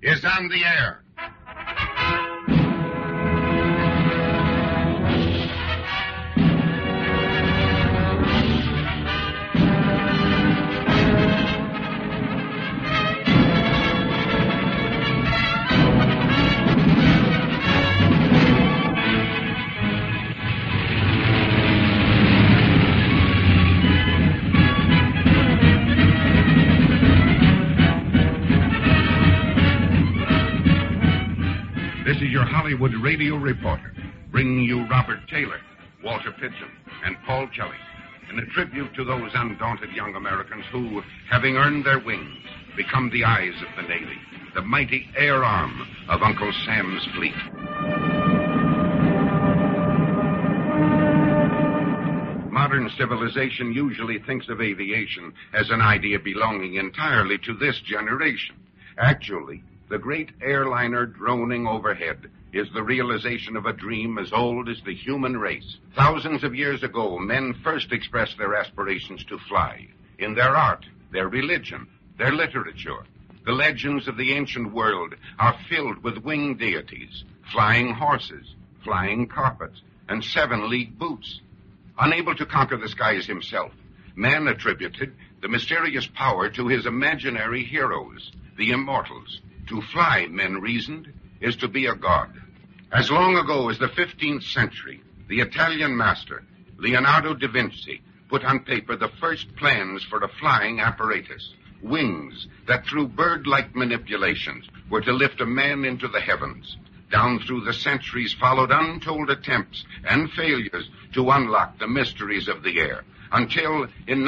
is on the air. This is your Hollywood radio reporter, bringing you Robert Taylor, Walter Pidgeon, and Paul Kelly, in a tribute to those undaunted young Americans who, having earned their wings, become the eyes of the Navy, the mighty air arm of Uncle Sam's fleet. Modern civilization usually thinks of aviation as an idea belonging entirely to this generation. Actually, the great airliner droning overhead is the realization of a dream as old as the human race. Thousands of years ago, men first expressed their aspirations to fly. In their art, their religion, their literature, the legends of the ancient world are filled with winged deities, flying horses, flying carpets, and 7-league boots. Unable to conquer the skies himself, man attributed the mysterious power to his imaginary heroes, the immortals. To fly, men reasoned, is to be a god. As long ago as the 15th century, the Italian master, Leonardo da Vinci, put on paper the first plans for a flying apparatus, wings that through bird-like manipulations were to lift a man into the heavens. Down through the centuries followed untold attempts and failures to unlock the mysteries of the air, until in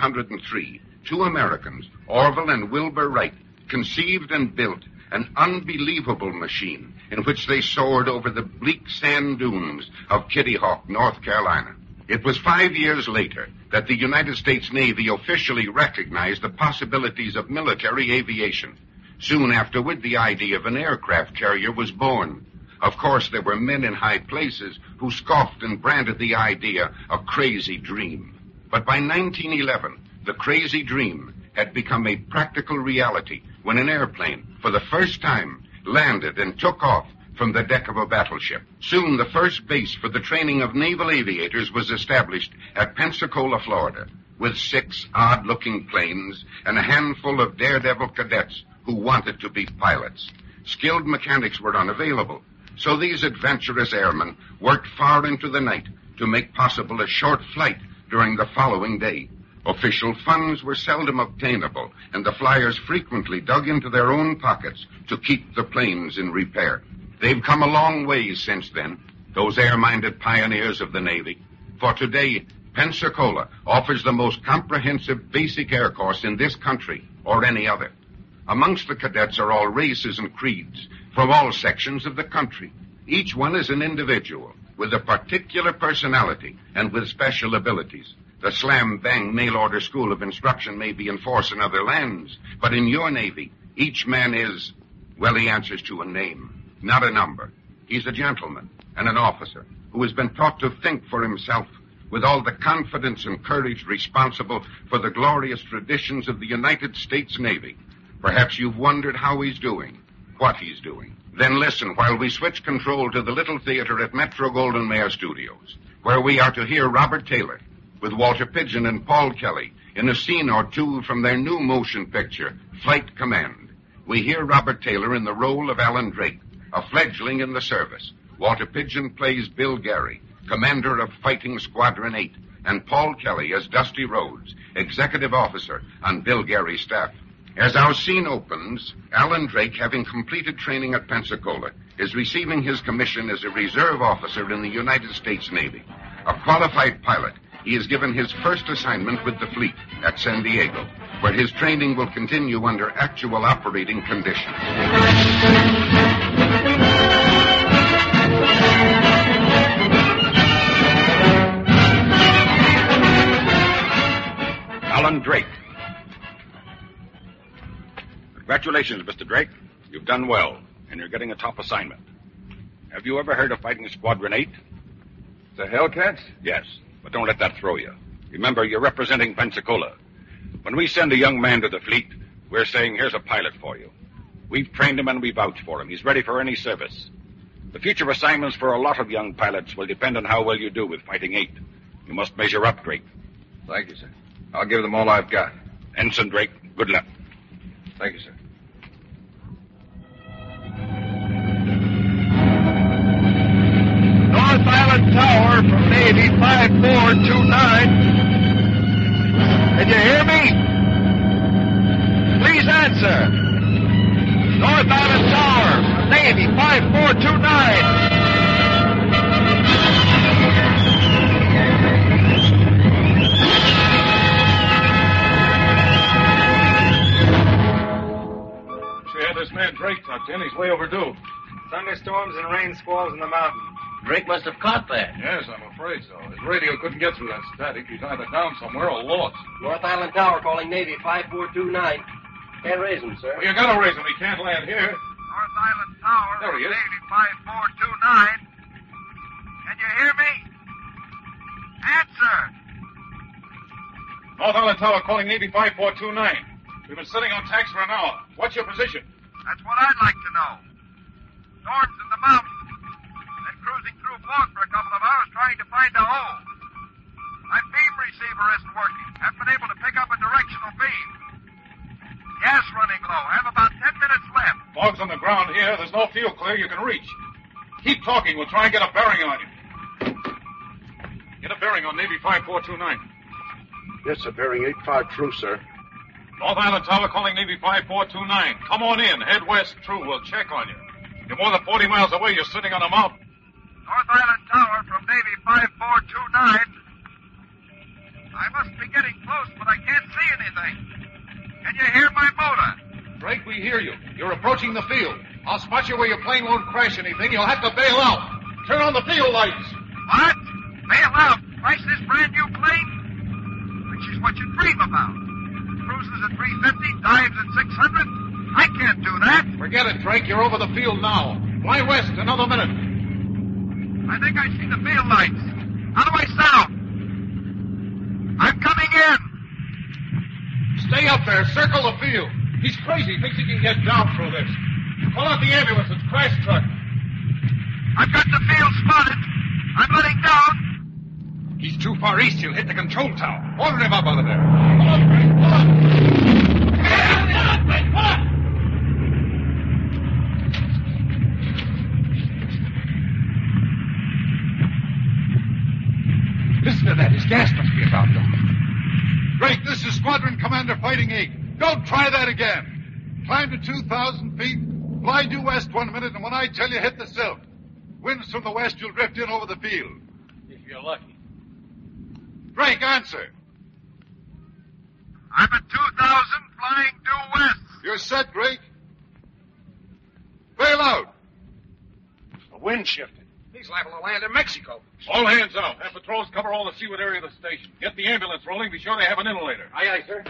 1903, two Americans, Orville and Wilbur Wright, conceived and built an unbelievable machine in which they soared over the bleak sand dunes of Kitty Hawk, North Carolina. It was 5 years later that the United States Navy officially recognized the possibilities of military aviation. Soon afterward, the idea of an aircraft carrier was born. Of course, there were men in high places who scoffed and branded the idea a crazy dream. But by 1911, the crazy dream had become a practical reality when an airplane, for the first time, landed and took off from the deck of a battleship. Soon, the first base for the training of naval aviators was established at Pensacola, Florida, with 6 odd-looking planes and a handful of daredevil cadets who wanted to be pilots. Skilled mechanics were unavailable, so these adventurous airmen worked far into the night to make possible a short flight during the following day. Official funds were seldom obtainable, and the flyers frequently dug into their own pockets to keep the planes in repair. They've come a long ways since then, those air-minded pioneers of the Navy. For today, Pensacola offers the most comprehensive basic air course in this country or any other. Amongst the cadets are all races and creeds from all sections of the country. Each one is an individual with a particular personality and with special abilities. The slam-bang mail-order school of instruction may be in force in other lands, but in your Navy, each man is, well, he answers to a name, not a number. He's a gentleman and an officer who has been taught to think for himself with all the confidence and courage responsible for the glorious traditions of the United States Navy. Perhaps you've wondered how he's doing, what he's doing. Then listen while we switch control to the little theater at Metro-Goldwyn-Mayer Studios, where we are to hear Robert Taylor with Walter Pidgeon and Paul Kelly in a scene or two from their new motion picture, Flight Command. We hear Robert Taylor in the role of Alan Drake, a fledgling in the service. Walter Pidgeon plays Bill Gary, commander of Fighting Squadron 8, and Paul Kelly as Dusty Rhodes, executive officer on Bill Gary's staff. As our scene opens, Alan Drake, having completed training at Pensacola, is receiving his commission as a reserve officer in the United States Navy. A qualified pilot, he is given his first assignment with the fleet at San Diego, where his training will continue under actual operating conditions. Alan Drake. Congratulations, Mr. Drake. You've done well, and you're getting a top assignment. Have you ever heard of Fighting Squadron 8? The Hellcats? Yes, but don't let that throw you. Remember, you're representing Pensacola. When we send a young man to the fleet, we're saying, here's a pilot for you. We've trained him and we vouch for him. He's ready for any service. The future assignments for a lot of young pilots will depend on how well you do with Fighting 8. You must measure up, Drake. Thank you, sir. I'll give them all I've got. Ensign Drake, good luck. Thank you, sir. North Island Tower from Navy 5429. Can you hear me? Please answer. North Island Tower from Navy 5429. This man Drake tucked in. He's way overdue. Thunderstorms and rain squalls in the mountain. Drake must have caught that. Yes, I'm afraid so. His radio couldn't get through that static. He's either down somewhere or lost. North Island Tower calling Navy 5429. Can't raise him, sir. Well, you gotta raise him. He can't land here. North Island Tower There he is. Navy 5429. Can you hear me? Answer. North Island Tower calling Navy 5429. We've been sitting on tacks for an hour. What's your position? That's what I'd like to know. Storms in the mountains. Been cruising through fog for a couple of hours trying to find a hole. My beam receiver isn't working. Haven't been able to pick up a directional beam. Gas running low. Have about 10 minutes left. Fog's on the ground here. There's no field clear you can reach. Keep talking. We'll try and get a bearing on you. Get a bearing on Navy 5429. Yes, sir. Bearing 85 true, sir. North Island Tower calling Navy 5429. Come on in. Head west, true. We'll check on you. You're more than 40 miles away. You're sitting on a mountain. North Island Tower from Navy 5429. I must be getting close, but I can't see anything. Can you hear my motor? Drake, we hear you. You're approaching the field. I'll spot you where your plane won't crash anything. You'll have to bail out. Turn on the field lights. What? Bail out? Crash this brand new plane? Which is what you dream about. Cruises at 350, dives at 600. I can't do that. Forget it, Drake. You're over the field now. Fly west another minute. I think I see the field lights. How do I sound? I'm coming in. Stay up there. Circle the field. He's crazy. Thinks he can get down through this. Call out the ambulance. It's crash truck. I've got the field spotted. I'm letting down. He's too far east. He'll hit the control tower. Order him up out of there. Come on, Drake. Come on. Listen to that. His gas must be about to. Drake, this is Squadron Commander Fighting 8. Don't try that again. Climb to 2,000 feet, fly due west 1 minute, and when I tell you, hit the silk. Winds from the west, you'll drift in over the field. If you're lucky. Drake, answer. I'm at 2,000, flying due west. You're set, Drake. Bail out. The wind shifted. He's liable to land in Mexico. All hands out. Have patrols cover all the seaward area of the station. Get the ambulance rolling. Be sure they have an insulator. Aye, aye, sir.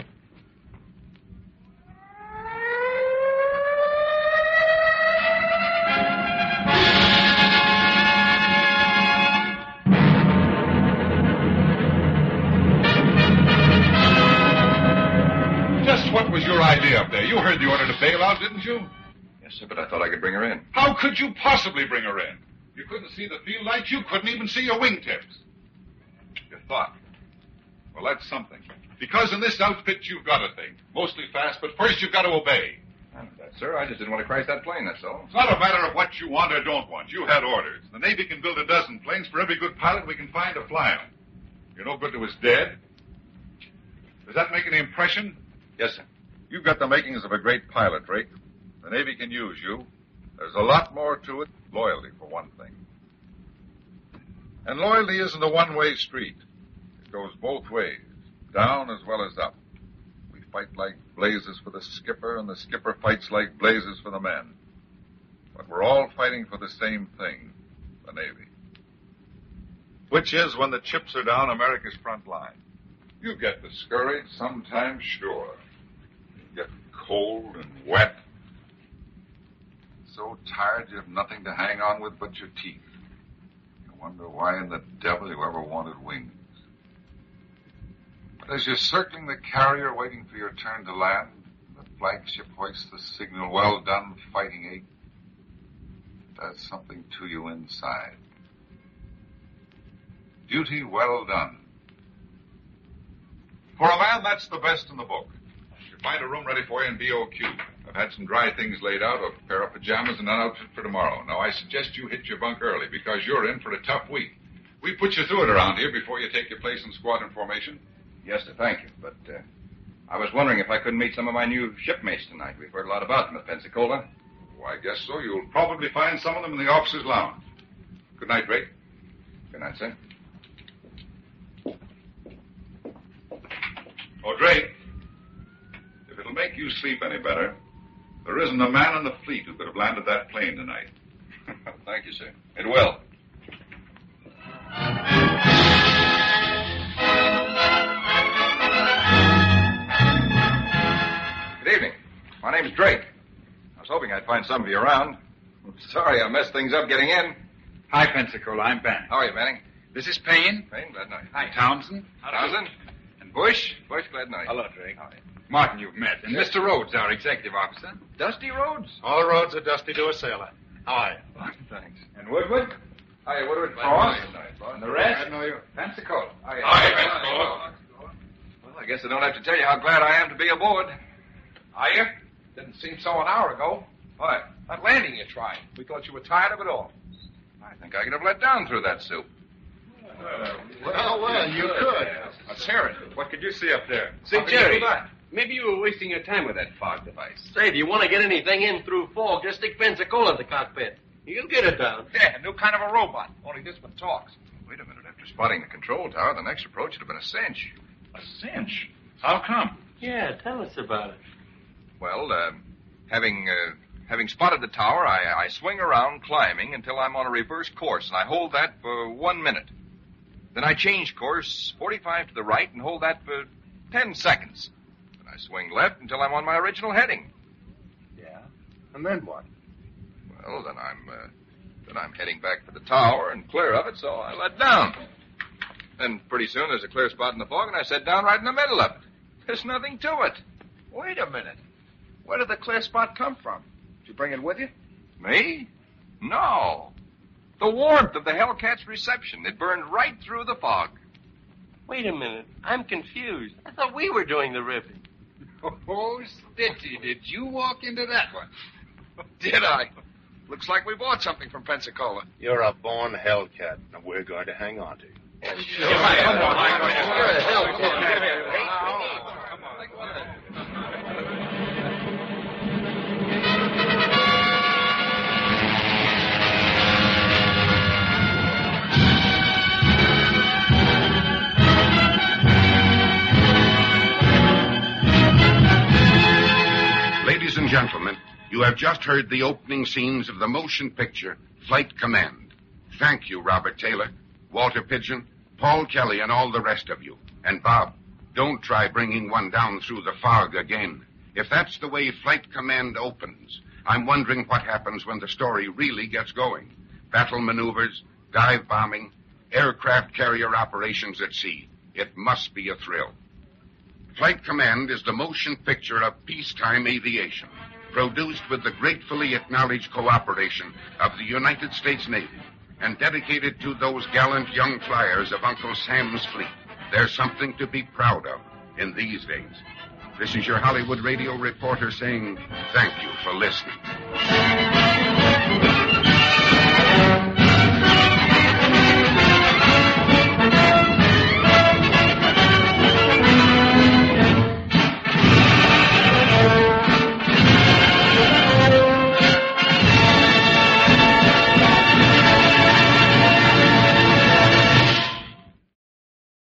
Just what was your idea up there? You heard the order to bail out, didn't you? Yes, sir, but I thought I could bring her in. How could you possibly bring her in? You couldn't see the field lights. You couldn't even see your wingtips. You thought. Well, that's something. Because in this outfit, you've got to think. Mostly fast, but first you've got to obey. Sir, I just didn't want to crash that plane, that's all. It's not a matter of what you want or don't want. You had orders. The Navy can build a dozen planes. For every good pilot we can find to fly them. You're no good to us dead. Does that make any impression? Yes, sir. You've got the makings of a great pilot, Drake. The Navy can use you. There's a lot more to it. Loyalty, for one thing. And loyalty isn't a one-way street. It goes both ways, down as well as up. We fight like blazes for the skipper, and the skipper fights like blazes for the men. But we're all fighting for the same thing, the Navy. Which is, when the chips are down, America's front line. You get discouraged sometimes, sure. You get cold and wet. So tired you have nothing to hang on with but your teeth. You wonder why in the devil you ever wanted wings. But as you're circling the carrier waiting for your turn to land, the flagship hoists the signal, "Well done, Fighting 8," it does something to you inside. Duty well done. For a man, that's the best in the book. You find a room ready for you in BOQ. I've had some dry things laid out, a pair of pajamas and an outfit for tomorrow. Now, I suggest you hit your bunk early because you're in for a tough week. We put you through it around here before you take your place in squadron formation. Yes, sir, thank you. But I was wondering if I couldn't meet some of my new shipmates tonight. We've heard a lot about them at Pensacola. Oh, I guess so. You'll probably find some of them in the officers' lounge. Good night, Drake. Good night, sir. Oh, Drake, if it'll make you sleep any better, there isn't a man in the fleet who could have landed that plane tonight. Thank you, sir. It will. Good evening. My name's Drake. I was hoping I'd find some of you around. I'm sorry I messed things up getting in. Hi, Pensacola. I'm Ben. How are you, Manning? This is Payne. Payne, glad to know you. Hi, Townsend. Townsend. And Bush. Bush, glad to know you. Hello, Drake. How are you? Martin, you've met. And Mr. Rhodes, our executive officer. Dusty Rhodes. All roads are dusty to a sailor. How are you? Thanks. And Woodward. Hiya, Woodward. Frost. And And the rest. Pensacola. Hi, Pensacola. Well, I guess I don't have to tell you how glad I am to be aboard. Are you? Didn't seem so an hour ago. Why? That landing you tried. We thought you were tired of it all. I think I could have let down through that soup. Well, you could. Let's hear it. What could you see up there? Say, How can you Jerry, do that? maybe you were wasting your time with that fog device. Say, if you want to get anything in through fog, just stick Pensacola in the cockpit. You'll get it down. Yeah, new kind of a robot. Only this one talks. Wait a minute. After spotting the control tower, the next approach would have been a cinch. A cinch. How come? Yeah, tell us about it. Well, having spotted the tower, I swing around climbing until I'm on a reverse course, and I hold that for 1 minute. Then I change course 45 to the right and hold that for 10 seconds. Then I swing left until I'm on my original heading. Yeah. And then what? Well, then I'm heading back for the tower and clear of it, so I let down. Then pretty soon there's a clear spot in the fog, and I set down right in the middle of it. There's nothing to it. Wait a minute. Where did the clear spot come from? Did you bring it with you? Me? No. The warmth of the Hellcat's reception. It burned right through the fog. Wait a minute. I'm confused. I thought we were doing the ripping. Oh, Stitchy, did you walk into that one? Did I? Looks like we bought something from Pensacola. You're a born Hellcat, and we're going to hang on to you. You're a hell. Ladies and gentlemen, you have just heard the opening scenes of the motion picture Flight Command. Thank you, Robert Taylor, Walter Pidgeon, Paul Kelly, and all the rest of you. And Bob, don't try bringing one down through the fog again. If that's the way Flight Command opens, I'm wondering what happens when the story really gets going. Battle maneuvers, dive bombing, aircraft carrier operations at sea. It must be a thrill. Flight Command is the motion picture of peacetime aviation, produced with the gratefully acknowledged cooperation of the United States Navy and dedicated to those gallant young flyers of Uncle Sam's fleet. There's something to be proud of in these days. This is your Hollywood radio reporter saying thank you for listening.